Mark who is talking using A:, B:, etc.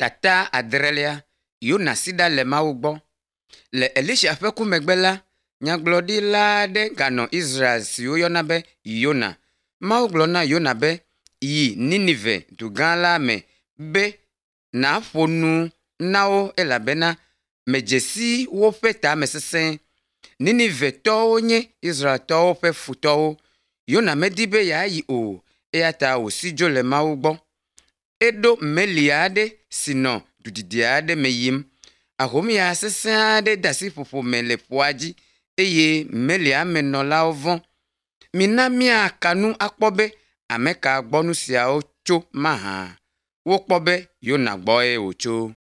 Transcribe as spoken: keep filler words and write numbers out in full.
A: Tata adrelia, Yona sida le Mawu gbɔ. Le Elisha ƒe kumegbe la, nyagblɔɖila aɖe ganɔ Israel si woyɔna be Yona. Mawu gblɔ na Yona be yi Ninive dugã la me be nàƒo nu na wo elabena medze si woƒe tame sesẽ. Ninivetɔwo nye Israeltɔwo ƒe futɔwo. Yona medi be yeayi o, eya ta wòsi dzo le Mawu gbɔ. Eɖo meli aɖe si nɔ duɖiɖi aɖe me yim. Ahomya sesẽ aɖe de asi ƒoƒo me le ƒoa dzi eye melia me nɔlawo vɔ̃. Mina míaka nu akpɔ be ame ka gbɔ nu siawo tso mahã. Wokpɔ be Yona gbɔe wòtso.